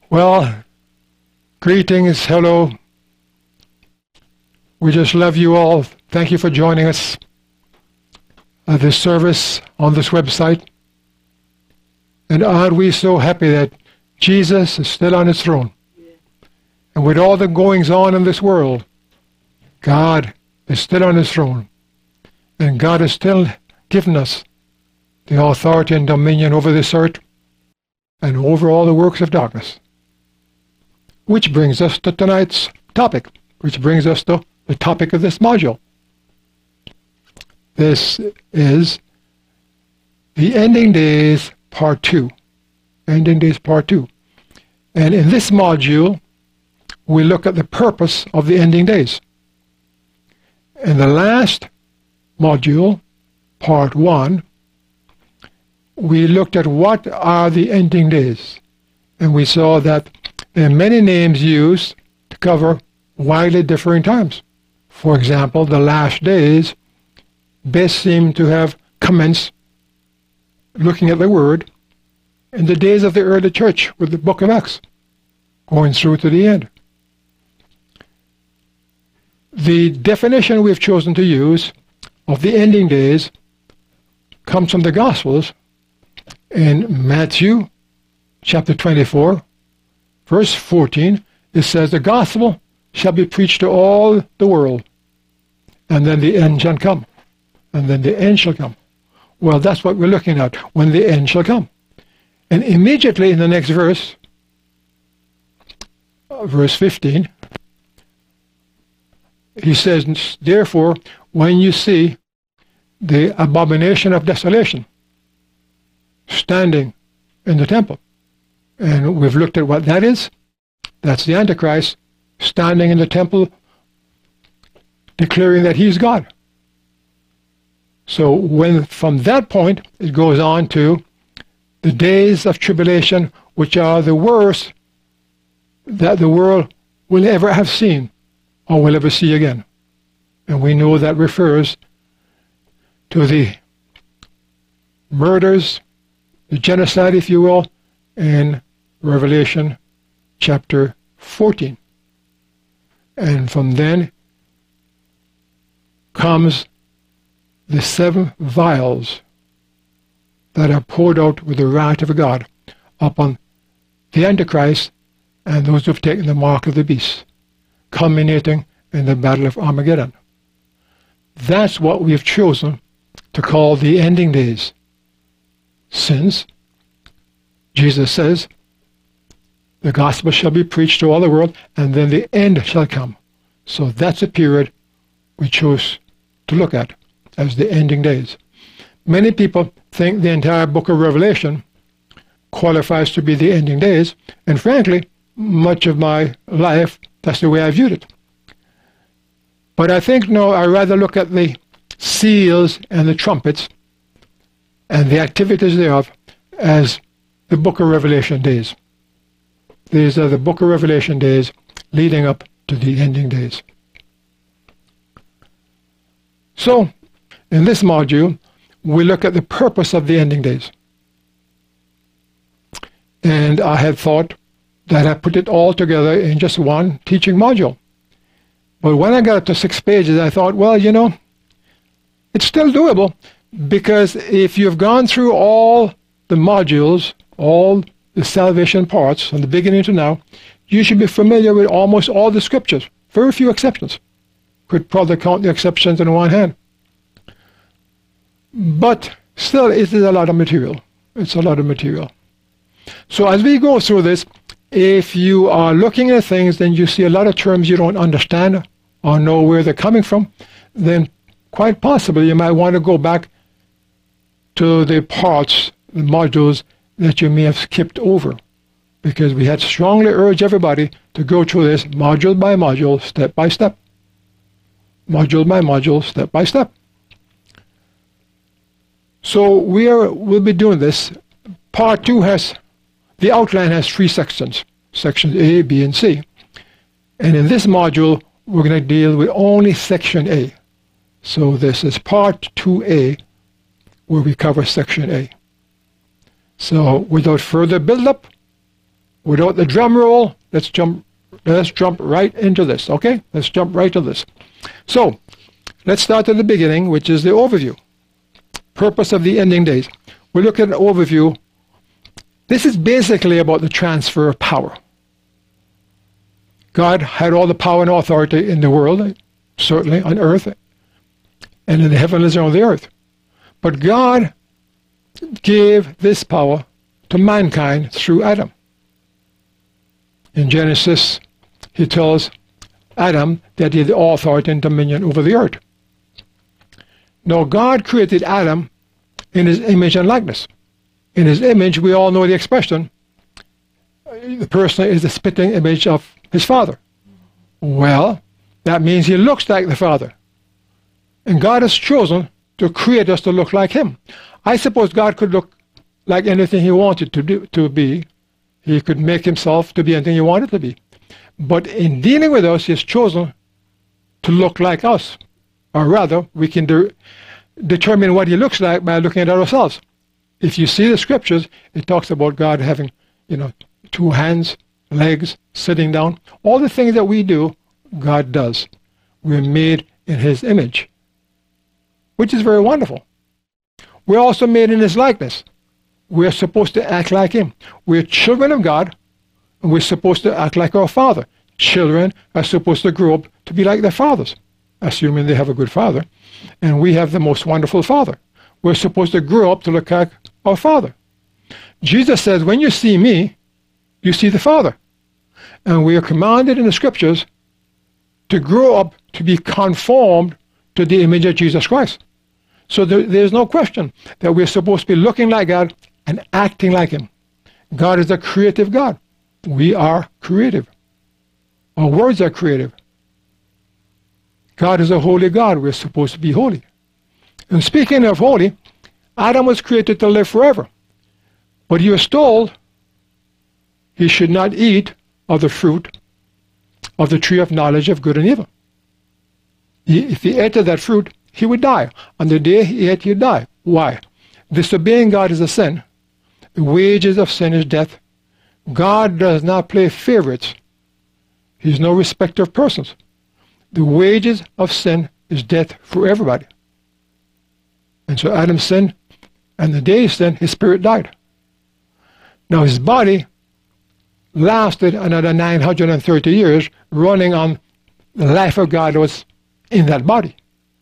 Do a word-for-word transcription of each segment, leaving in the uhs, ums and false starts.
Well, greetings, hello. We just love you all. Thank you for joining us at this service on this website. And aren't we so happy that Jesus is still on his throne? Yeah. And with all the goings on in this world, God is still on his throne. And God has still given us the authority and dominion over this earth and over all the works of darkness. Which brings us to tonight's topic, which brings us to the topic of this module. This is the Ending Days Part two. Ending Days Part two. And in this module, we look at the purpose of the ending days. In the last module, Part one, we looked at what are the ending days. And we saw that there are many names used to cover widely differing times. For example, the last days best seem to have commenced, looking at the word, in the days of the early church with the book of Acts, going through to the end. The definition we've chosen to use of the ending days comes from the Gospels in Matthew chapter twenty-four, verse fourteen. It says, the gospel shall be preached to all the world, and then the end shall come. And then the end shall come. Well, that's what we're looking at, when the end shall come. And immediately in the next verse, uh, verse fifteen, he says, therefore, when you see the abomination of desolation standing in the temple, and we've looked at what that is, that's the Antichrist standing in the temple declaring that he's God. So when from that point it goes on to the days of tribulation, which are the worst that the world will ever have seen or will ever see again. And we know that refers to the murders, the genocide, if you will, in Revelation chapter fourteen. And from then comes the seven vials that are poured out with the wrath of God upon the Antichrist and those who have taken the mark of the beast, culminating in the battle of Armageddon. That's what we have chosen to call the ending days, since Jesus says, the gospel shall be preached to all the world, and then the end shall come. So that's a period we chose to look at as the ending days. Many people think the entire book of Revelation qualifies to be the ending days, and frankly, much of my life, that's the way I viewed it. But I think, no, I rather look at the seals and the trumpets and the activities thereof as the book of Revelation days. These are the book of Revelation days leading up to the ending days. So, in this module, we look at the purpose of the ending days. And I had thought that I put it all together in just one teaching module. But when I got to six pages, I thought, well, you know, it's still doable, because if you've gone through all the modules, all the salvation parts, from the beginning to now, you should be familiar with almost all the scriptures. Very few exceptions. Could probably count the exceptions in one hand. But still, it is a lot of material. It's a lot of material. So as we go through this, if you are looking at things, then you see a lot of terms you don't understand or know where they're coming from, then quite possibly you might want to go back to the parts, the modules that you may have skipped over, because we had strongly urged everybody to go through this module by module, step by step. Module by module, step by step. So we are, we'll be doing this. Part two has, the outline has three sections, sections A, B, and C. And in this module, we're going to deal with only section A. So this is part two A, where we cover section A. So without further build-up, without the drum roll, let's jump, let's jump right into this, okay? Let's jump right to this. So, let's start at the beginning, which is the overview. Purpose of the ending days. We look at an overview. This is basically about the transfer of power. God had all the power and authority in the world, certainly on earth, and in the heavens and on the earth. But God gave this power to mankind through Adam. In Genesis, he tells Adam that he had the authority and dominion over the earth. Now, God created Adam in his image and likeness. In his image, we all know the expression, the person is the spitting image of his father. Well, that means he looks like the father. And God has chosen to create us to look like him. I suppose God could look like anything he wanted to do, to be. He could make himself to be anything he wanted to be. But in dealing with us, he has chosen to look like us. Or rather, we can de determine what he looks like by looking at ourselves. If you see the scriptures, it talks about God having, you know, two hands, legs, sitting down. All the things that we do, God does. We're made in his image, which is very wonderful. We're also made in his likeness. We're supposed to act like him. We're children of God, and we're supposed to act like our Father. Children are supposed to grow up to be like their fathers, assuming they have a good father. And we have the most wonderful Father. We're supposed to grow up to look like our Father. Jesus says, when you see me, you see the Father. And we are commanded in the scriptures to grow up to be conformed to the image of Jesus Christ. So there, there's no question that we're supposed to be looking like God and acting like him. God is a creative God. We are creative. Our words are creative. God is a holy God. We're supposed to be holy. And speaking of holy, Adam was created to live forever. But he was told he should not eat of the fruit of the tree of knowledge of good and evil. He, if he ate of that fruit, he would die. On the day he ate, he'd die. Why? Disobeying God is a sin. The wages of sin is death. God does not play favorites. He's no respecter of persons. The wages of sin is death for everybody. And so Adam sinned, and the day he sinned, his spirit died. Now his body lasted another nine hundred thirty years, running on the life of God that was in that body.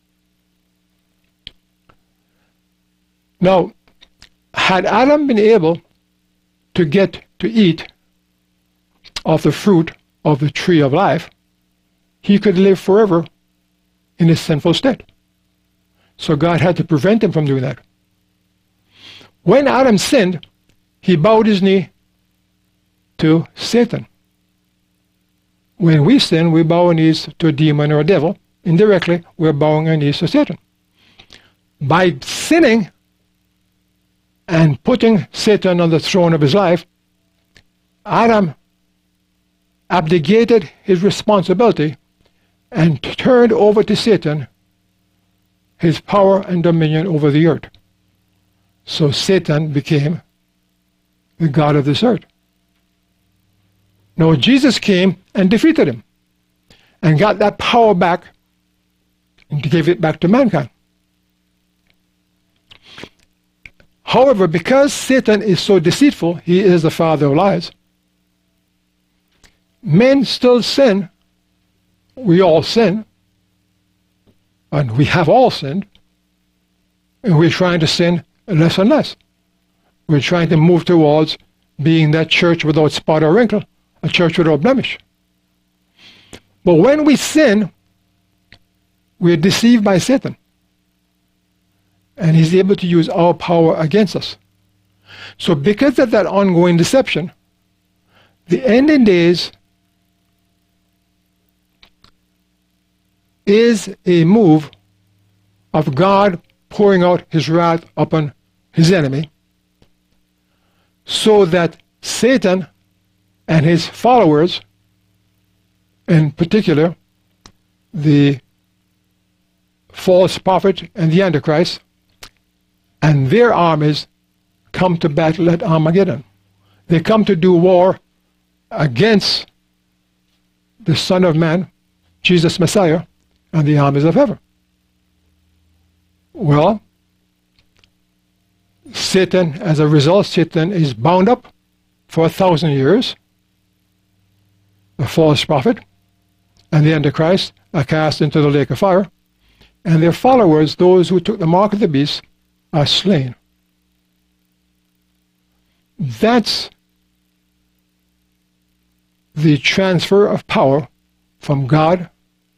Now, had Adam been able to get to eat of the fruit of the tree of life, he could live forever in his sinful state. So God had to prevent him from doing that. When Adam sinned, he bowed his knee to Satan. When we sin, we bow our knees to a demon or a devil. Indirectly, we're bowing our knees to Satan. By sinning and putting Satan on the throne of his life, Adam abdicated his responsibility and turned over to Satan his power and dominion over the earth. So Satan became the god of this earth. Now Jesus came and defeated him and got that power back and gave it back to mankind. However, because Satan is so deceitful, he is the father of lies, men still sin. We all sin, and we have all sinned, and we're trying to sin less and less. We're trying to move towards being that church without spot or wrinkle, a church without blemish. But when we sin, we're deceived by Satan, and he's able to use our power against us. So because of that ongoing deception, the ending days is a move of God pouring out his wrath upon his enemy, so that Satan and his followers, in particular the false prophet and the Antichrist, and their armies come to battle at Armageddon. They come to do war against the Son of Man, Jesus Messiah, and the armies of heaven. Well, Satan, as a result, Satan is bound up for a thousand years. The false prophet and the Antichrist are cast into the lake of fire, and their followers, those who took the mark of the beast, are slain. That's the transfer of power from God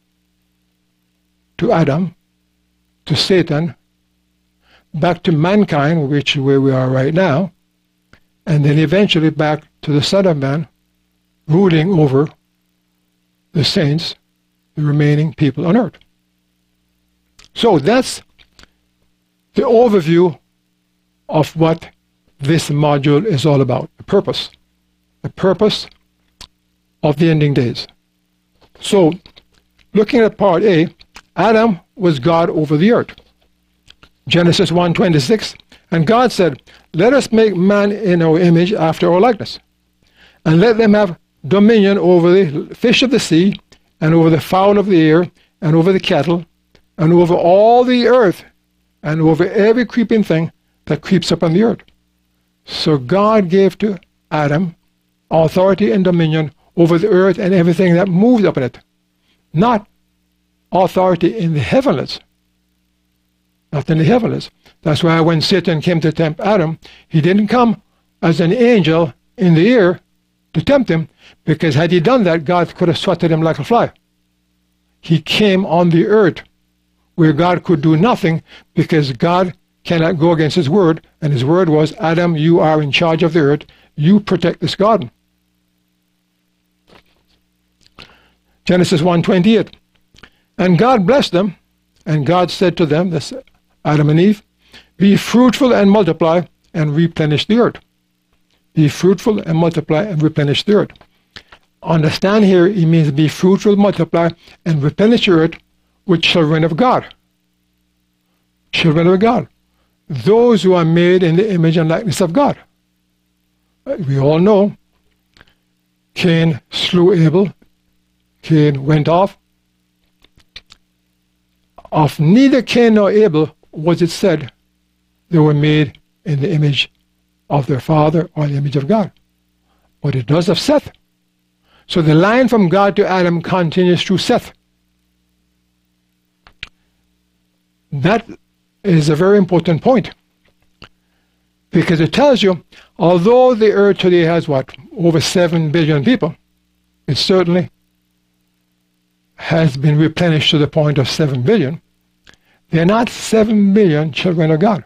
to Adam, to Satan, back to mankind, which is where we are right now, and then eventually back to the Son of Man, ruling over the saints, the remaining people on earth. So that's the overview of what this module is all about, the purpose. The purpose of the ending days. So, looking at part A, Adam was God over the earth. Genesis one twenty-six, and God said, "Let us make man in our image after our likeness, and let them have dominion over the fish of the sea, and over the fowl of the air, and over the cattle, and over all the earth, and over every creeping thing that creeps upon the earth." So God gave to Adam authority and dominion over the earth and everything that moves upon it. Not authority in the heavens. Not in the heavens. That's why when Satan came to tempt Adam, he didn't come as an angel in the air to tempt him, because had he done that, God could have swatted him like a fly. He came on the earth, where God could do nothing, because God cannot go against his word, and his word was, "Adam, you are in charge of the earth. You protect this garden." Genesis one twenty-eight. And God blessed them, and God said to them, this Adam and Eve, "Be fruitful and multiply, and replenish the earth." Be fruitful and multiply and replenish the earth. Understand here, it means be fruitful, multiply, and replenish the earth with children of God. Children of God. Those who are made in the image and likeness of God. We all know Cain slew Abel. Cain went off. Of neither Cain nor Abel was it said they were made in the image of their father or the image of God. But it does of Seth. So the line from God to Adam continues through Seth. That is a very important point, because it tells you, although the earth today has what, over seven billion people, it certainly has been replenished to the point of seven billion. They're not seven billion children of God.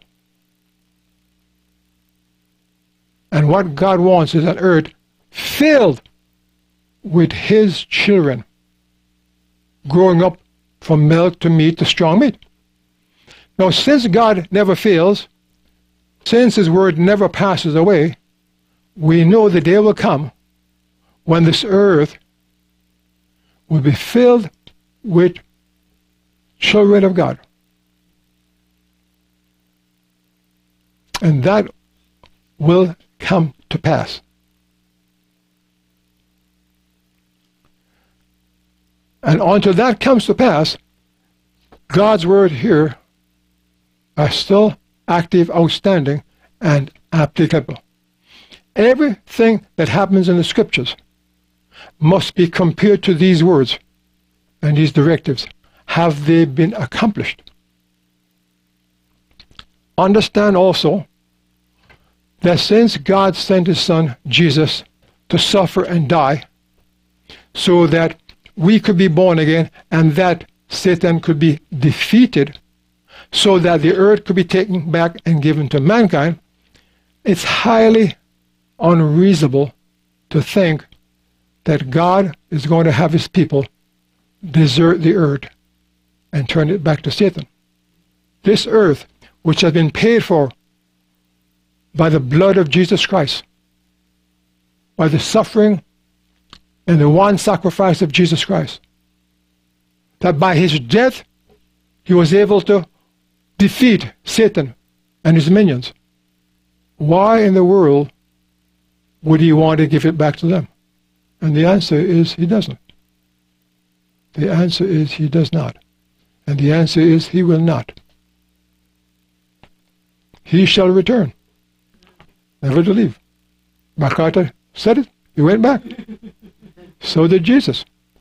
And what God wants is an earth filled with his children, growing up from milk to meat to strong meat. Now, since God never fails, since his word never passes away, we know the day will come when this earth will be filled with children of God. And that will come to pass. And until that comes to pass, God's word here are still active, outstanding, and applicable. Everything that happens in the scriptures must be compared to these words and these directives. Have they been accomplished? Understand also that since God sent his son Jesus to suffer and die so that we could be born again and that Satan could be defeated, so that the earth could be taken back and given to mankind, it's highly unreasonable to think that God is going to have his people desert the earth and turn it back to Satan. This earth, which has been paid for by the blood of Jesus Christ, by the suffering and the one sacrifice of Jesus Christ, that by his death he was able to defeat Satan and his minions. Why in the world would he want to give it back to them? And the answer is he doesn't. The answer is he does not. And the answer is he will not. He shall return, never to leave. MacArthur said it. He went back. So did Jesus.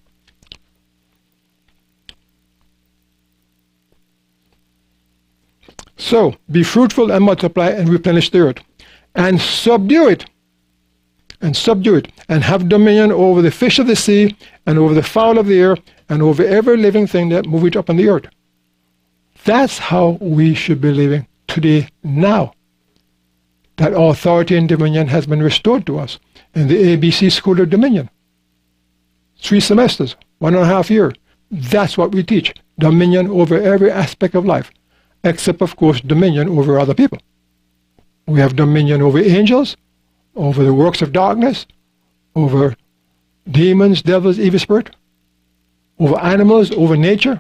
So, be fruitful and multiply and replenish the earth. And subdue it. And subdue it. And have dominion over the fish of the sea, and over the fowl of the air, and over every living thing that moveth up on the earth. That's how we should be living today, now. That authority and dominion has been restored to us in the A B C School of Dominion. Three semesters, one and a half year. That's what we teach. Dominion over every aspect of life. Except, of course, dominion over other people. We have dominion over angels, over the works of darkness, over demons, devils, evil spirit, over animals, over nature,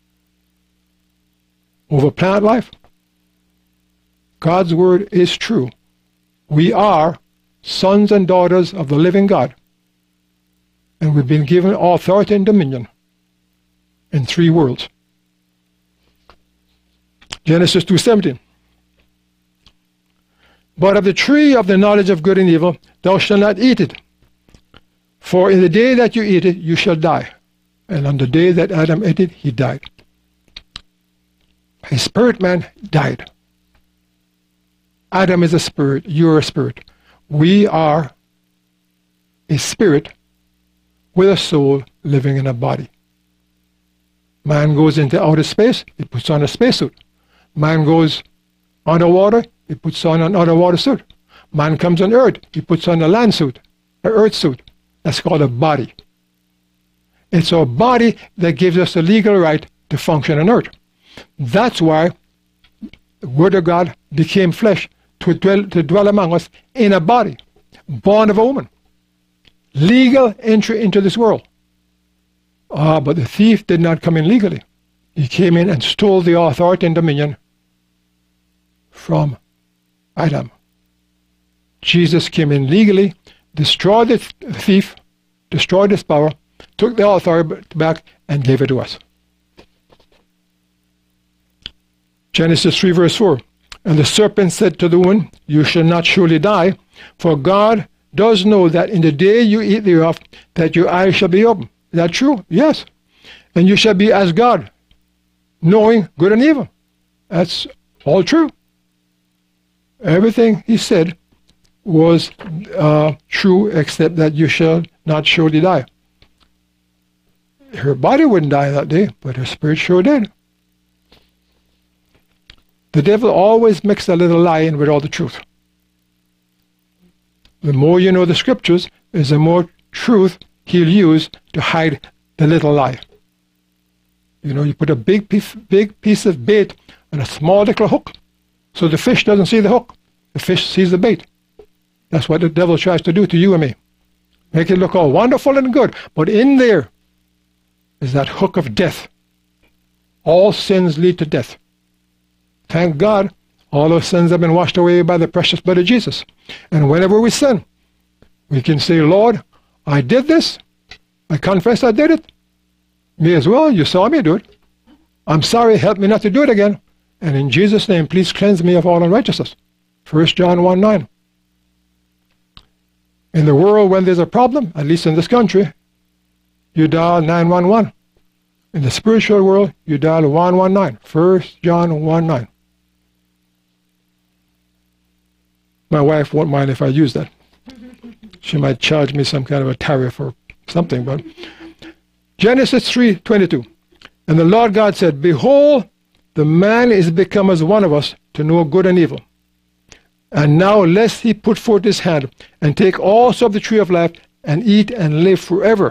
over plant life. God's word is true. We are sons and daughters of the living God. And we've been given authority and dominion in three worlds. Genesis two seventeen. But of the tree of the knowledge of good and evil, thou shalt not eat it. For in the day that you eat it, you shall die. And on the day that Adam ate it, he died. A spirit man died. Adam is a spirit. You're a spirit. We are a spirit with a soul living in a body. Man goes into outer space, he puts on a spacesuit. Man goes underwater, he puts on an underwater suit. Man comes on earth, he puts on a land suit, an earth suit. That's called a body. It's our body that gives us the legal right to function on earth. That's why the Word of God became flesh to dwell, to dwell among us in a body, born of a woman. Legal entry into this world. Ah, but the thief did not come in legally. He came in and stole the authority and dominion from Adam. Jesus came in legally, destroyed the thief, destroyed his power, took the authority back, and gave it to us. Genesis three verse four. And the serpent said to the woman, you shall not surely die, for God does know that in the day you eat thereof, that your eyes shall be open. Is that true? Yes. And you shall be as God, knowing good and evil. That's all true. Everything he said was uh, true, except that you shall not surely die. Her body wouldn't die that day, but her spirit sure did. The devil always mixes a little lie in with all the truth. The more you know the scriptures, is the more truth he'll use to hide the little lie. You know, you put a big piece, big piece of bait on a small little hook, so the fish doesn't see the hook. The fish sees the bait. That's what the devil tries to do to you and me. Make it look all wonderful and good, but in there is that hook of death. All sins lead to death. Thank God, all our sins have been washed away by the precious blood of Jesus. And whenever we sin, we can say, Lord, I did this. I confess I did it. Me as well, you saw me do it. I'm sorry, help me not to do it again. And in Jesus' name, please cleanse me of all unrighteousness. First John one nine. In the world, when there's a problem, at least in this country, you dial nine one one. In the spiritual world, you dial one one nine. First John one nine. My wife won't mind if I use that. She might charge me some kind of a tariff or something, but Genesis three twenty-two. And the Lord God said, behold, the man is become as one of us to know good and evil. And now lest he put forth his hand and take also of the tree of life and eat and live forever.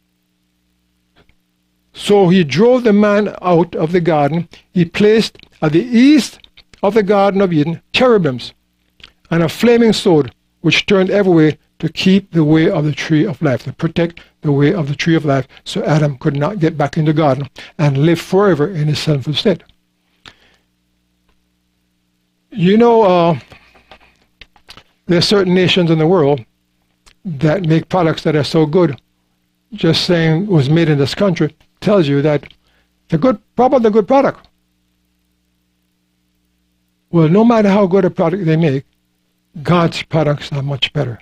So he drove the man out of the garden. He placed at the east of the Garden of Eden cherubims and a flaming sword which turned every way to keep the way of the tree of life, to protect the way of the tree of life, so Adam could not get back in the garden and live forever in his sinful state. You know, uh, there are certain nations in the world that make products that are so good, just saying was made in this country, tells you that the good, probably a good product. Well, no matter how good a product they make, God's products are much better.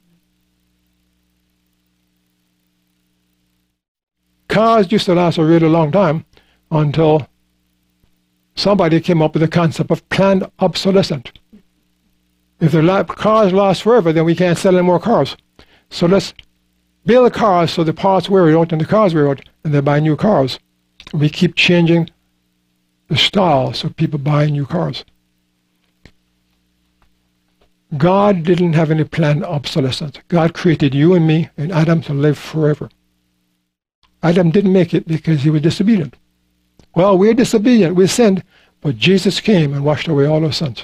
Cars used to last a really long time until somebody came up with the concept of planned obsolescence. If the cars last forever, then we can't sell any more cars. So let's build cars so the parts wear out and the cars wear out, and they buy new cars. We keep changing the style so people buy new cars. God didn't have any planned obsolescence. God created you and me and Adam to live forever. Adam didn't make it because he was disobedient. Well, we're disobedient, we sinned, but Jesus came and washed away all our sins.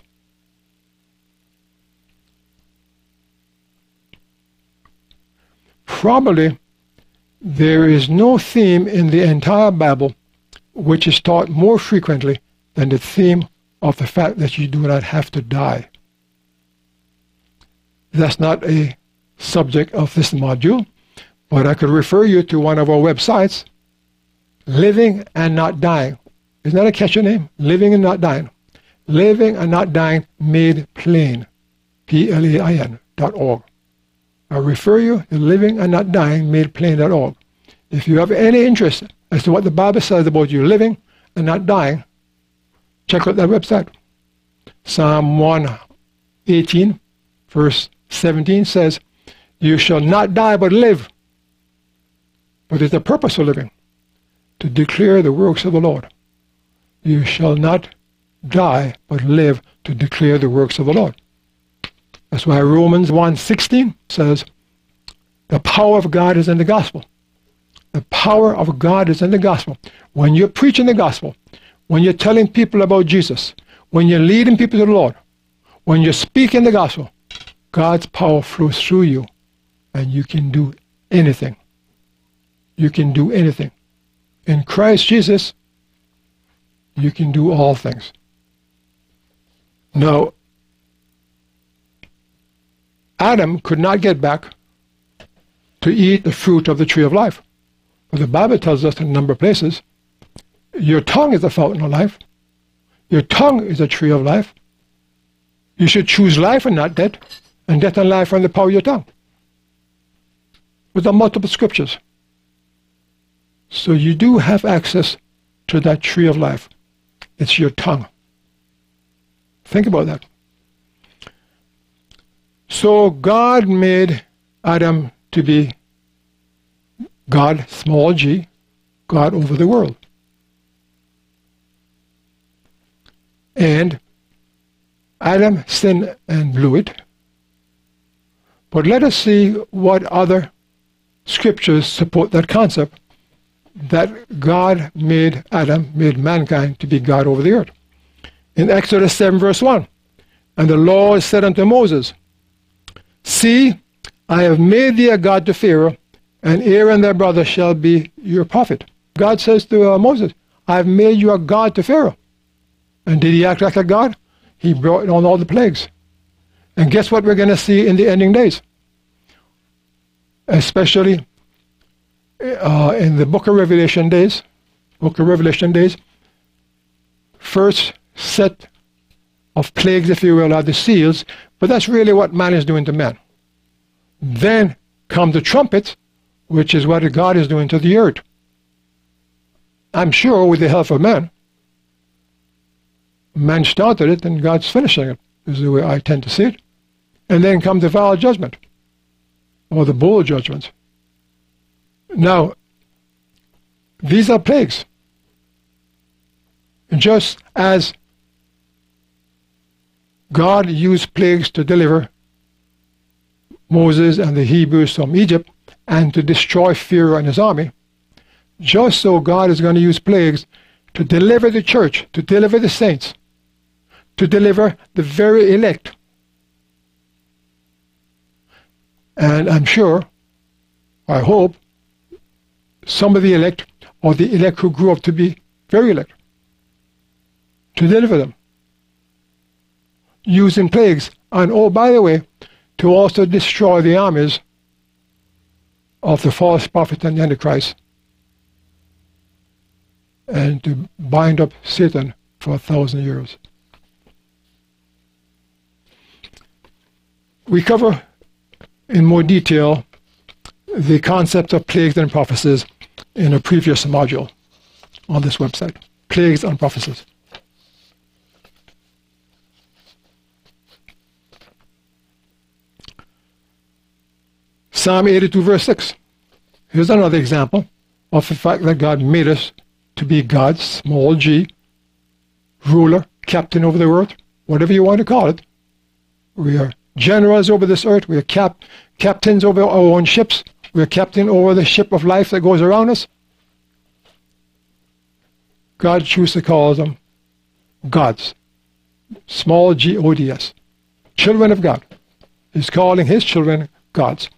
Probably there is no theme in the entire Bible which is taught more frequently than the theme of the fact that you do not have to die. That's not a subject of this module, but I could refer you to one of our websites, Living and Not Dying. Isn't that a catchy name? Living and Not Dying. Living and Not Dying Made Plain, P L A I N dot org. I refer you to Living and Not Dying Made Plain dot org. If you have any interest as to what the Bible says about you living and not dying, check out that website. Psalm one eighteen, verse seventeen says, "You shall not die but live." But there's a purpose for living, to declare the works of the Lord. You shall not die but live to declare the works of the Lord. That's why Romans one sixteen says, the power of God is in the gospel. The power of God is in the gospel. When you're preaching the gospel, when you're telling people about Jesus, when you're leading people to the Lord, when you're speaking the gospel, God's power flows through you, and you can do anything. You can do anything. In Christ Jesus, you can do all things. Now, Adam could not get back to eat the fruit of the tree of life. But the Bible tells us in a number of places, your tongue is the fountain of life. Your tongue is a tree of life. You should choose life and not death, and death and life are in the power of your tongue. With the multiple scriptures. So you do have access to that tree of life. It's your tongue. Think about that. So God made Adam to be God, small g, God over the world. And Adam sinned and blew it. But let us see what other scriptures support that concept, that God made Adam, made mankind to be God over the earth. In Exodus seven verse one, "And the Lord said unto Moses, See, I have made thee a god to Pharaoh, and Aaron thy brother shall be your prophet." God says to uh, Moses, "I have made you a god to Pharaoh." And did he act like a god? He brought on all the plagues. And guess what we're going to see in the ending days? Especially uh, in the book of Revelation days, book of Revelation days, first set of plagues, if you will, are the seals, but that's really what man is doing to man. Then come the trumpets, which is what God is doing to the earth. I'm sure with the help of man. Man started it, and God's finishing it, is the way I tend to see it. And then come the final judgment, or the bowl judgments. Now, these are plagues. Just as God used plagues to deliver Moses and the Hebrews from Egypt and to destroy Pharaoh and his army, just so God is going to use plagues to deliver the church, to deliver the saints, to deliver the very elect. And I'm sure, I hope, some of the elect, or the elect who grew up to be very elect, to deliver them, using plagues, and oh, by the way, to also destroy the armies of the false prophet and the Antichrist, and to bind up Satan for a thousand years. We cover in more detail the concept of plagues and prophecies in a previous module on this website. Plagues and prophecies. Psalm eighty-two verse six. Here's another example of the fact that God made us to be gods, small g, ruler, captain over the earth, whatever you want to call it. We are generals over this earth. We are cap captains over our own ships. We are captain over the ship of life that goes around us. God chooses to call them gods. Small g O D S. Children of God. He's calling his children gods.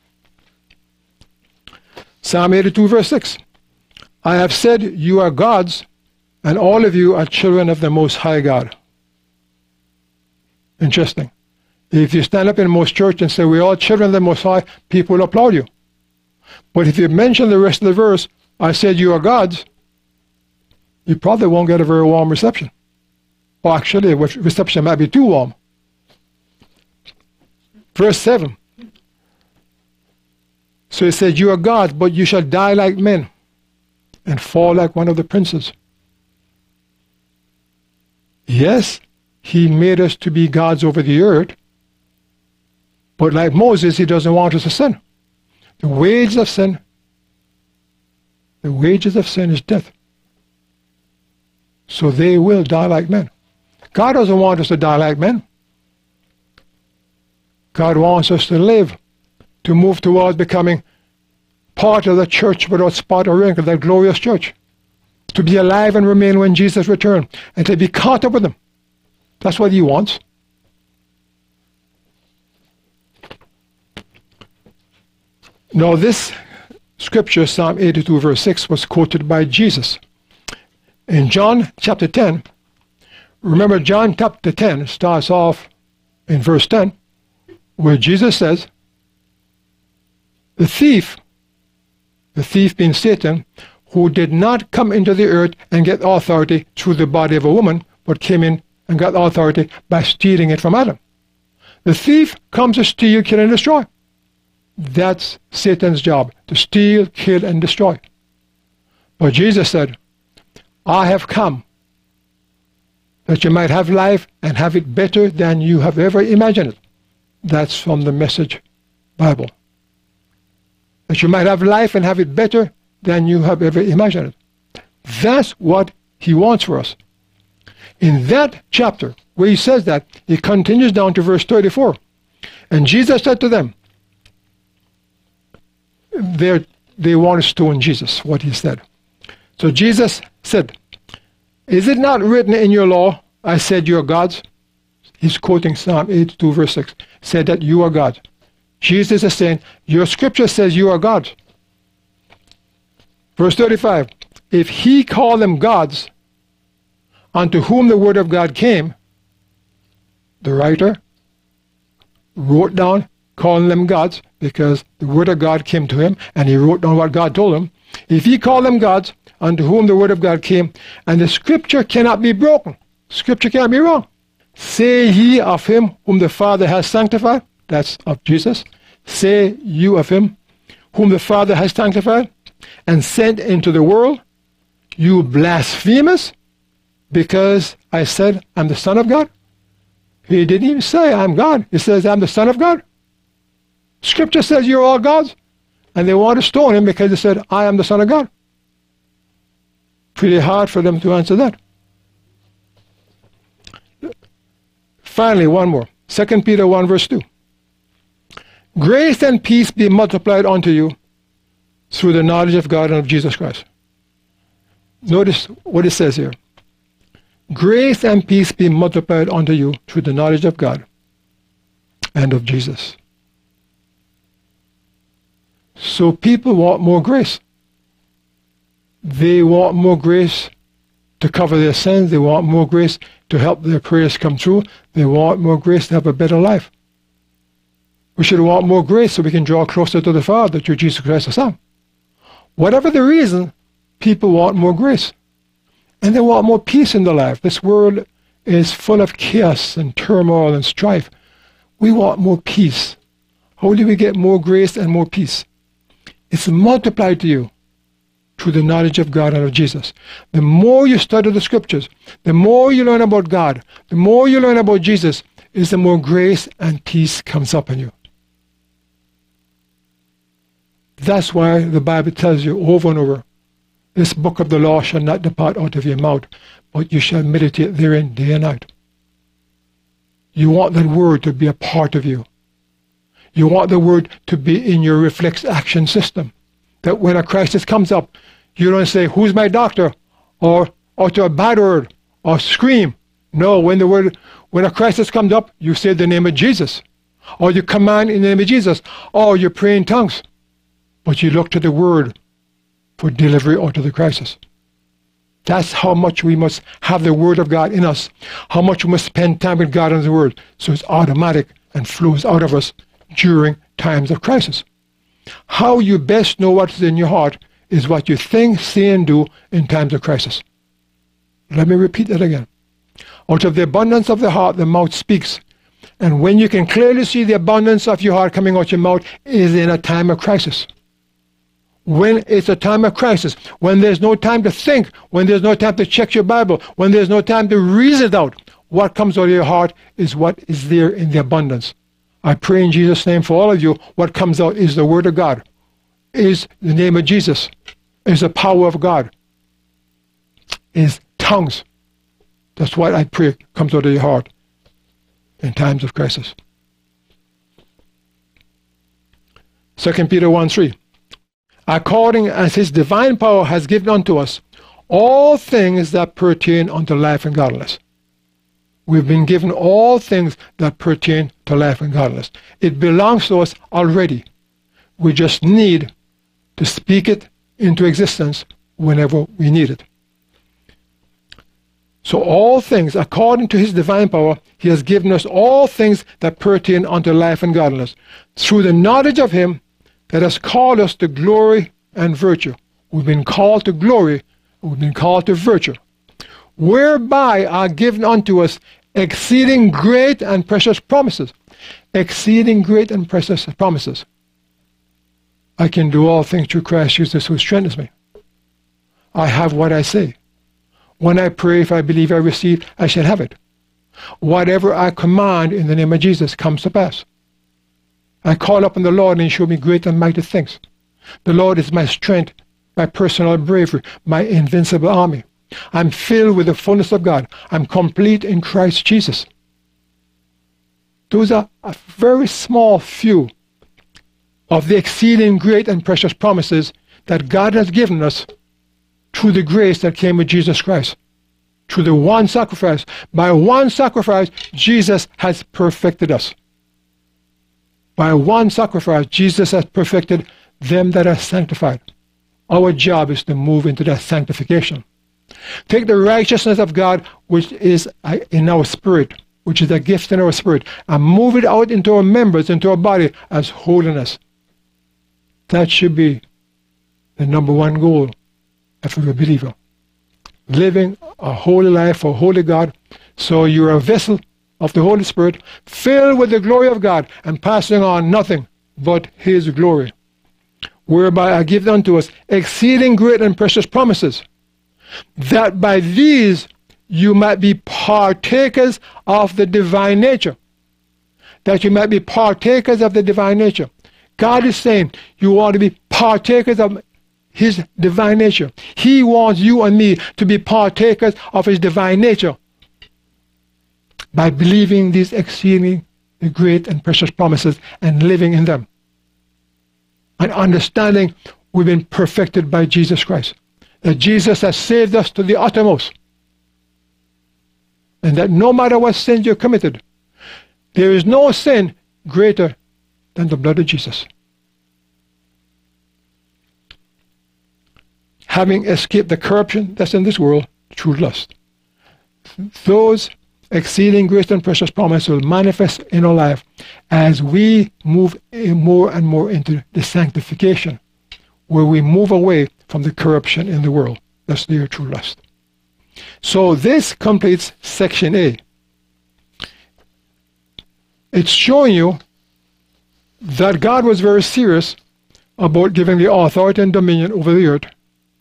Psalm eighty-two verse six. I have said you are gods, and all of you are children of the Most High God. Interesting. If you stand up in most church and say we're all children of the Most High, people will applaud you. But if you mention the rest of the verse, I said you are gods, you probably won't get a very warm reception. Or actually, reception might be too warm. Verse seven. So he said, you are gods, but you shall die like men and fall like one of the princes. Yes, he made us to be gods over the earth, but like Moses, he doesn't want us to sin. The wages of sin, the wages of sin is death. So they will die like men. God doesn't want us to die like men. God wants us to live, to move towards becoming part of the church without spot or wrinkle, that glorious church. To be alive and remain when Jesus returns, and to be caught up with him. That's what he wants. Now this scripture, Psalm eighty-two verse six, was quoted by Jesus. In John chapter ten, remember John chapter ten starts off in verse ten, where Jesus says, the thief, the thief being Satan, who did not come into the earth and get authority through the body of a woman, but came in and got authority by stealing it from Adam. The thief comes to steal, kill, and destroy. That's Satan's job, to steal, kill, and destroy. But Jesus said, I have come that you might have life and have it better than you have ever imagined it. That's from the Message Bible. That you might have life and have it better than you have ever imagined it. That's what he wants for us. In that chapter, where he says that, he continues down to verse thirty-four. And Jesus said to them, they want to stone Jesus, what he said. So Jesus said, is it not written in your law, I said you are gods? He's quoting Psalm eighty-two verse six, said that you are gods. Jesus is saying, your scripture says you are gods. Verse thirty-five, if he called them gods, unto whom the word of God came, the writer wrote down calling them gods because the word of God came to him and he wrote down what God told him. If he called them gods, unto whom the word of God came, and the scripture cannot be broken, scripture cannot be wrong. Say ye of him whom the Father has sanctified, that's of Jesus, say you of him whom the Father has sanctified and sent into the world, you blasphemous, because I said I'm the Son of God? He didn't even say I'm God. He says I'm the Son of God. Scripture says you're all gods. And they want to stone him because he said, I am the Son of God. Pretty hard for them to answer that. Finally, one more. Second Peter one verse two. Grace and peace be multiplied unto you through the knowledge of God and of Jesus Christ. Notice what it says here. Grace and peace be multiplied unto you through the knowledge of God and of Jesus. So people want more grace. They want more grace to cover their sins. They want more grace to help their prayers come true. They want more grace to have a better life. We should want more grace so we can draw closer to the Father through Jesus Christ the Son. Whatever the reason, people want more grace. And they want more peace in their life. This world is full of chaos and turmoil and strife. We want more peace. How do we get more grace and more peace? It's multiplied to you through the knowledge of God and of Jesus. The more you study the Scriptures, the more you learn about God, the more you learn about Jesus, is the more grace and peace comes upon you. That's why the Bible tells you over and over, this book of the law shall not depart out of your mouth, but you shall meditate therein day and night. You want that word to be a part of you. You want the word to be in your reflex action system. That when a crisis comes up, you don't say, who's my doctor? Or utter a bad word, or scream. No, when the word, when a crisis comes up, you say the name of Jesus. Or you command in the name of Jesus. Or you pray in tongues. But you look to the word for delivery out of the crisis. That's how much we must have the word of God in us. How much we must spend time with God and the word. So it's automatic and flows out of us during times of crisis. How you best know what is in your heart is what you think, say, and do in times of crisis. Let me repeat that again. Out of the abundance of the heart, the mouth speaks. And when you can clearly see the abundance of your heart coming out your mouth is in a time of crisis. When it's a time of crisis, when there's no time to think, when there's no time to check your Bible, when there's no time to reason it out, what comes out of your heart is what is there in the abundance. I pray in Jesus' name for all of you, what comes out is the Word of God, is the name of Jesus, is the power of God, is tongues. That's what I pray comes out of your heart in times of crisis. Second Peter one three. According as his divine power has given unto us all things that pertain unto life and godliness. We've been given all things that pertain to life and godliness. It belongs to us already. We just need to speak it into existence whenever we need it. So all things, according to his divine power, he has given us all things that pertain unto life and godliness, through the knowledge of him that has called us to glory and virtue. We've been called to glory, we've been called to virtue, whereby are given unto us exceeding great and precious promises. Exceeding great and precious promises. I can do all things through Christ Jesus who strengthens me. I have what I say. When I pray, if I believe I receive, I shall have it. Whatever I command in the name of Jesus comes to pass. I call upon the Lord and he showed me great and mighty things. The Lord is my strength, my personal bravery, my invincible army. I'm filled with the fullness of God. I'm complete in Christ Jesus. Those are a very small few of the exceeding great and precious promises that God has given us through the grace that came with Jesus Christ. Through the one sacrifice. By one sacrifice, Jesus has perfected us. By one sacrifice, Jesus has perfected them that are sanctified. Our job is to move into that sanctification. Take the righteousness of God, which is in our spirit, which is a gift in our spirit, and move it out into our members, into our body as holiness. That should be the number one goal of every believer. Living a holy life for holy God, so you're a vessel of the Holy Spirit, filled with the glory of God, and passing on nothing but his glory, whereby are given unto us exceeding great and precious promises, that by these you might be partakers of the divine nature. That you might be partakers of the divine nature. God is saying you want to be partakers of his divine nature. He wants you and me to be partakers of his divine nature by believing these exceeding great and precious promises and living in them. And understanding we've been perfected by Jesus Christ. That Jesus has saved us to the uttermost. And that no matter what sins you committed, there is no sin greater than the blood of Jesus. Having escaped the corruption that's in this world through lust. Those exceeding great and precious promise will manifest in our life as we move more and more into the sanctification, where we move away from the corruption in the world. That's their true lust. So this completes section A. It's showing you that God was very serious about giving the authority and dominion over the earth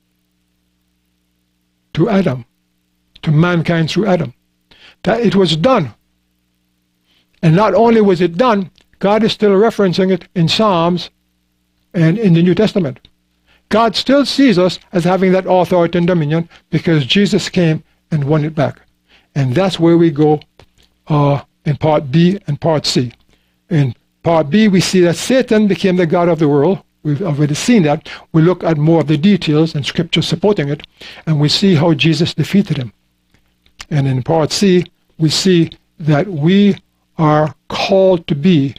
to Adam, to mankind through Adam. That it was done. And not only was it done, God is still referencing it in Psalms and in the New Testament. God still sees us as having that authority and dominion because Jesus came and won it back. And that's where we go uh, in part B and part C. In part B, we see that Satan became the god of the world. We've already seen that. We look at more of the details and scripture supporting it, and we see how Jesus defeated him. And in part C, we see that we are called to be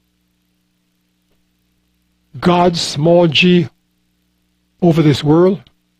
God's small g over this world,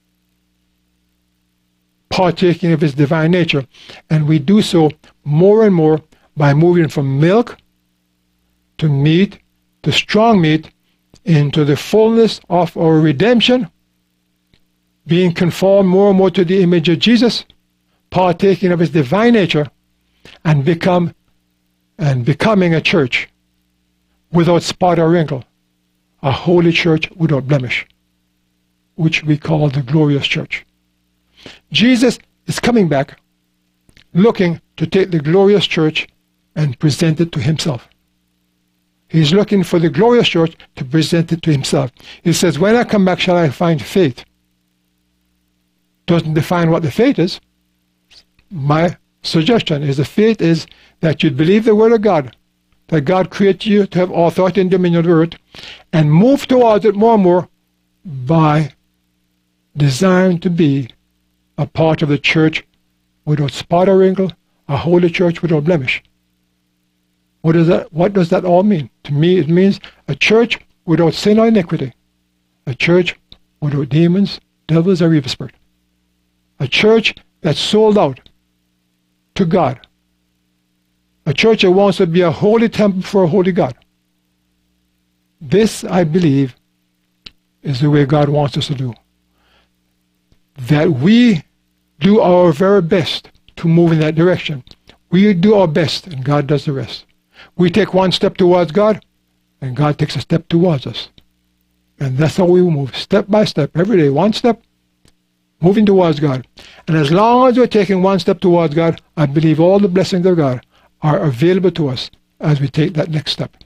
partaking of his divine nature. And we do so more and more by moving from milk to meat, to strong meat, into the fullness of our redemption, being conformed more and more to the image of Jesus, partaking of his divine nature, and become and becoming a church without spot or wrinkle, a holy church without blemish, which we call the glorious church. Jesus is coming back, looking to take the glorious church and present it to himself. He's looking for the glorious church to present it to himself. He says, when I come back, shall I find faith? Doesn't define what the faith is. My suggestion is the faith is that you believe the word of God, that God created you to have authority and dominion of the earth, and move towards it more and more by desiring to be a part of the church without spot or wrinkle, a holy church without blemish. What does that, what does that all mean? To me, it means a church without sin or iniquity, a church without demons, devils, or evil spirit, a church that's sold out to God, a church that wants to be a holy temple for a holy God. This, I believe, is the way God wants us to do. That we do our very best to move in that direction. We do our best, and God does the rest. We take one step towards God, and God takes a step towards us. And that's how we move, step by step, every day, one step, moving towards God. And as long as we're taking one step towards God, I believe all the blessings of God are available to us as we take that next step.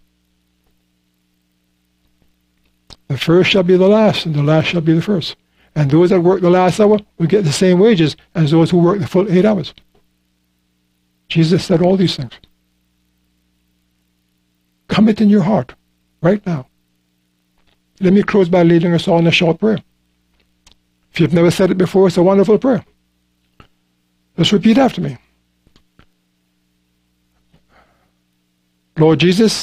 The first shall be the last, and the last shall be the first. And those that work the last hour will get the same wages as those who work the full eight hours. Jesus said all these things. Commit in your heart right now. Let me close by leading us all in a short prayer. If you've never said it before, it's a wonderful prayer. Just repeat after me. Lord Jesus,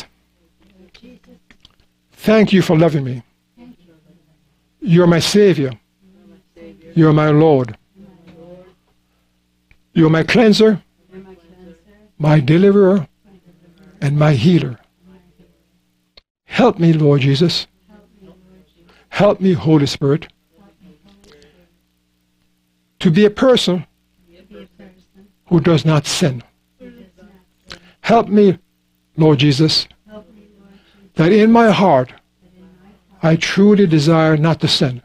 thank you for loving me. You're my Savior. You're my Lord. You're my cleanser, my deliverer, and my healer. Help me, Lord Jesus. Help me, Holy Spirit, to be a person who does not sin. Help me, Lord Jesus, that in my heart I truly desire not to sin.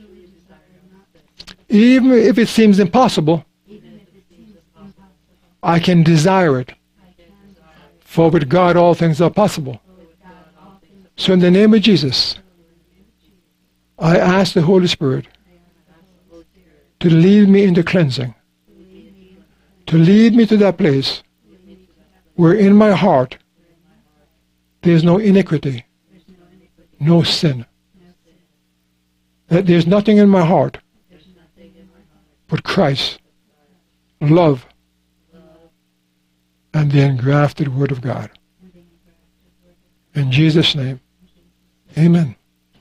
Even if it seems impossible, I can desire it. For with God all things are possible. So in the name of Jesus, I ask the Holy Spirit to lead me into cleansing, to lead me to that place where in my heart there is no iniquity, no sin, that there's nothing in my heart but Christ, love, and the engrafted Word of God. In Jesus' name, amen.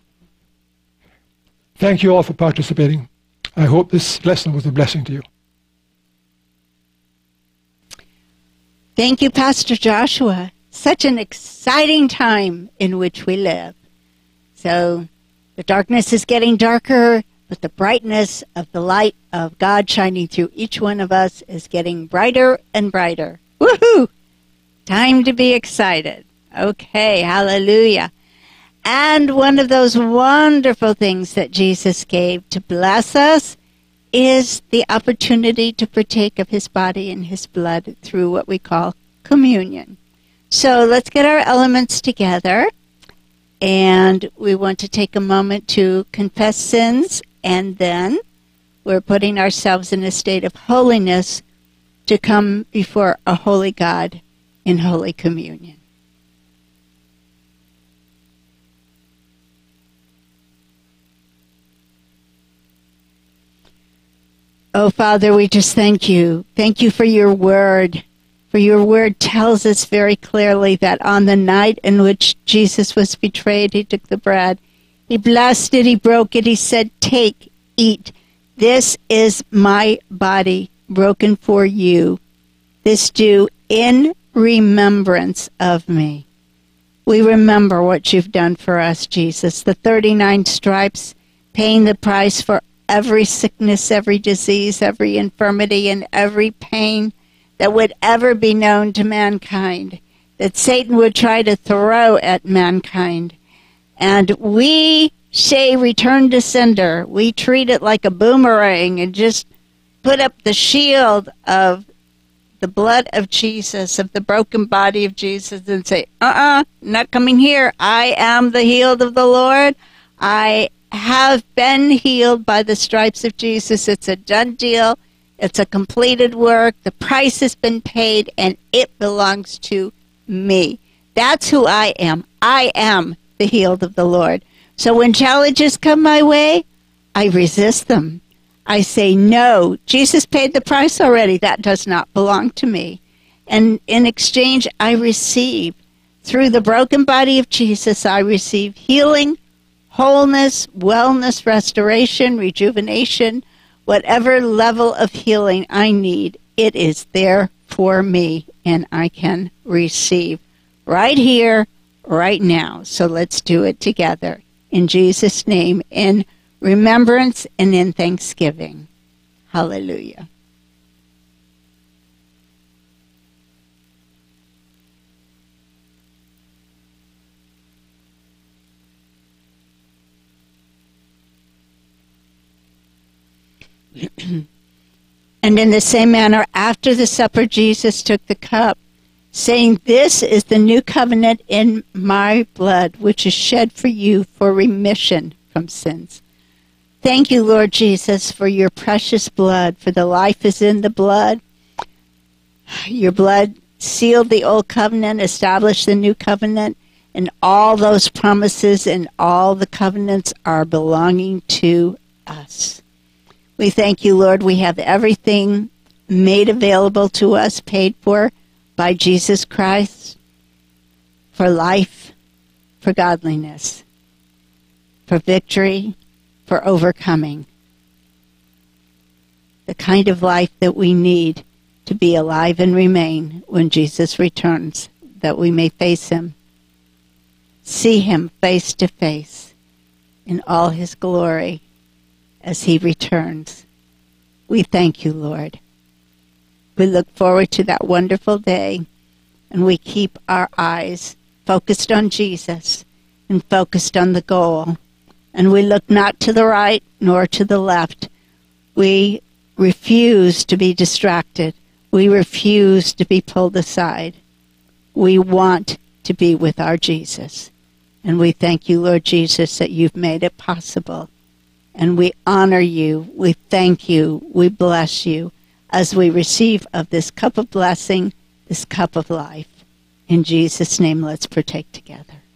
Thank you all for participating. I hope this lesson was a blessing to you. Thank you, Pastor Joshua. Such an exciting time in which we live. So the darkness is getting darker, but the brightness of the light of God shining through each one of us is getting brighter and brighter. Woohoo! Time to be excited. Okay, hallelujah. And one of those wonderful things that Jesus gave to bless us is the opportunity to partake of his body and his blood through what we call communion. So let's get our elements together, and we want to take a moment to confess sins, and then we're putting ourselves in a state of holiness to come before a holy God in Holy Communion. Oh, Father, we just thank you. Thank you for your word. For your word tells us very clearly that on the night in which Jesus was betrayed, he took the bread. He blessed it, he broke it, he said, "Take, eat. This is my body broken for you. This do in remembrance of me." We remember what you've done for us, Jesus. The thirty-nine stripes, paying the price for every sickness, every disease, every infirmity, and every pain that would ever be known to mankind, that Satan would try to throw at mankind. And we say return to sender. We treat it like a boomerang and just put up the shield of the blood of Jesus, of the broken body of Jesus, and say, uh-uh, not coming here. I am the healed of the Lord. I have been healed by the stripes of Jesus. It's a done deal. It's a completed work. The price has been paid, and it belongs to me. That's who I am. I am the healed of the Lord. So when challenges come my way, I resist them. I say, no, Jesus paid the price already. That does not belong to me. And in exchange, I receive. Through the broken body of Jesus, I receive healing, wholeness, wellness, restoration, rejuvenation, whatever level of healing I need, it is there for me, and I can receive right here, right now. So let's do it together. In Jesus' name, in remembrance and in thanksgiving. Hallelujah. And in the same manner, after the supper, Jesus took the cup, saying, "This is the new covenant in my blood, which is shed for you for remission from sins." Thank you, Lord Jesus, for your precious blood, for the life is in the blood. Your blood sealed the old covenant, established the new covenant, and all those promises and all the covenants are belonging to us. We thank you, Lord. We have everything made available to us, paid for by Jesus Christ, for life, for godliness, for victory, for overcoming. The kind of life that we need to be alive and remain when Jesus returns, that we may face him, see him face to face in all his glory as he returns. We thank you, Lord. We look forward to that wonderful day, and we keep our eyes focused on Jesus and focused on the goal. And we look not to the right nor to the left. We refuse to be distracted. We refuse to be pulled aside. We want to be with our Jesus. And we thank you, Lord Jesus, that you've made it possible. And we honor you, we thank you, we bless you as we receive of this cup of blessing, this cup of life. In Jesus' name, let's partake together.